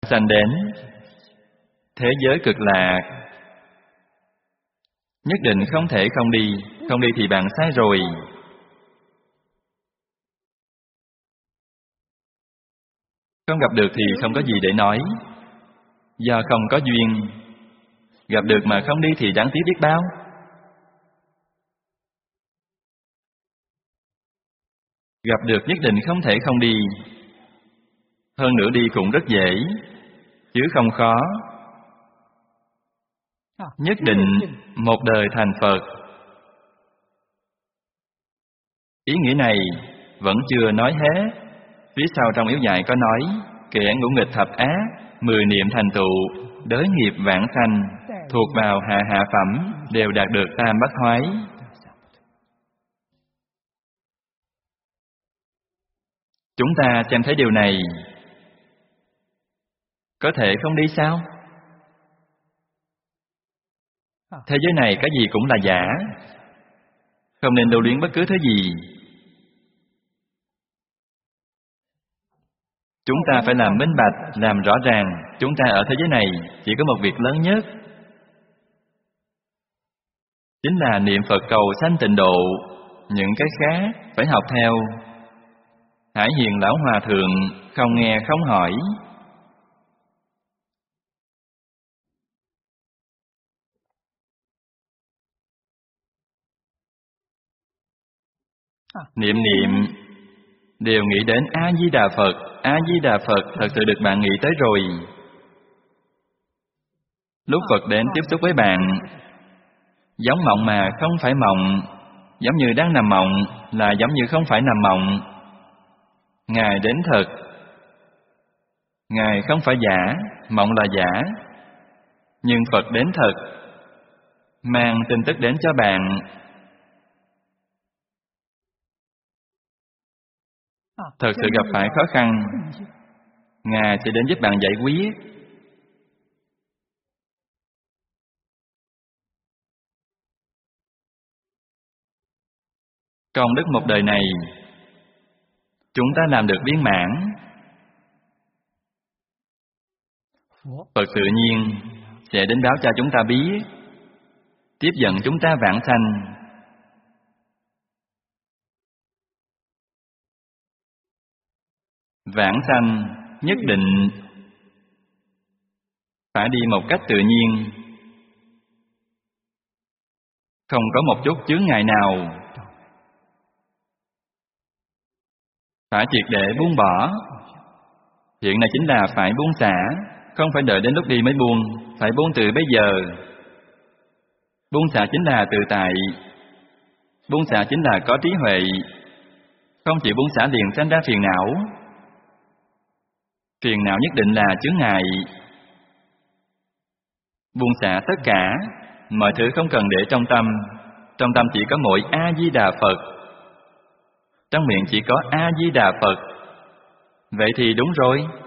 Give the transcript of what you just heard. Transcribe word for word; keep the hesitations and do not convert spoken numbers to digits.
sanh đến thế giới cực lạc. Nhất định không thể không đi. Không đi thì bạn sai rồi. Không gặp được thì không có gì để nói. Do không có duyên. Gặp được mà không đi thì đáng tiếc biết bao. Gặp được nhất định không thể không đi. Hơn nữa đi cũng rất dễ, chứ không khó. Nhất định một đời thành Phật. Ý nghĩa này vẫn chưa nói hết. Phía sau trong yếu dạy có nói: kẻ ngũ nghịch thập ác, mười niệm thành tựu, đới nghiệp vãng sanh, thuộc vào hạ hạ phẩm, đều đạt được tam bất thoái. Chúng ta xem thấy điều này, có thể không đi sao? Thế giới này cái gì cũng là giả, không nên lưu luyến bất cứ thứ gì. Chúng ta phải làm minh bạch, làm rõ ràng. Chúng ta ở thế giới này chỉ có một việc lớn nhất, chính là niệm Phật cầu sanh tịnh độ. Những cái khác phải học theo. Hải Hiền Lão Hòa Thượng không nghe không hỏi. Niệm niệm đều nghĩ đến A-di-đà Phật. A-di-đà Phật thật sự được bạn nghĩ tới rồi. Lúc Phật đến tiếp xúc với bạn, giống mộng mà không phải mộng, giống như đang nằm mộng là giống như không phải nằm mộng. Ngài đến thật, Ngài không phải giả, mộng là giả. Nhưng Phật đến thật, mang tin tức đến cho bạn. Thật sự gặp phải khó khăn, Ngài sẽ đến giúp bạn giải quyết. Công đức một đời này chúng ta làm được viên mãn. Phật tự nhiên sẽ đến báo cho chúng ta biết, tiếp dẫn chúng ta vãng sanh. Vãng sanh nhất định phải đi một cách tự nhiên, không có một chút chướng ngại nào. Phải triệt để buông bỏ. Hiện nay chính là phải buông xả, không phải đợi đến lúc đi mới buông, phải buông từ bây giờ. Buông xả chính là tự tại, buông xả chính là có trí huệ. Không chỉ buông xả liền sanh ra phiền não. Phiền não nhất định là chướng ngại. Buông xả tất cả, mọi thứ không cần để trong tâm. Trong tâm chỉ có mỗi A-di-đà Phật, trong miệng chỉ có A-di-đà Phật. Vậy thì đúng rồi.